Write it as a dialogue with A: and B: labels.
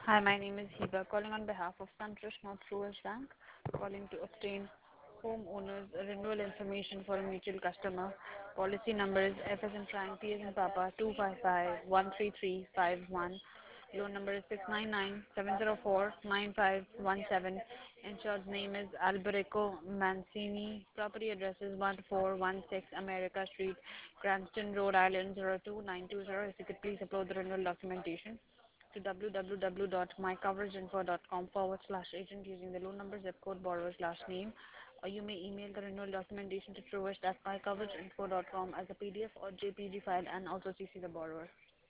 A: Hi, my name is Hiba, calling on behalf of SunTrust North Truist Bank, calling to obtain homeowners renewal information for a mutual customer. Policy number is F as in Frank, P as in Papa, 255-13351. Loan number is 699-704-9517. Insured's name is Alberico Mancini. Property address is 1416 America Street, Cranston, Rhode Island 02920. If you could please upload the renewal documentation to www.mycoverageinfo.com/agent using the loan number, zip code, borrower's last name, or you may email the renewal documentation to truist@mycoverageinfo.com as a PDF or JPG file and also CC the borrower.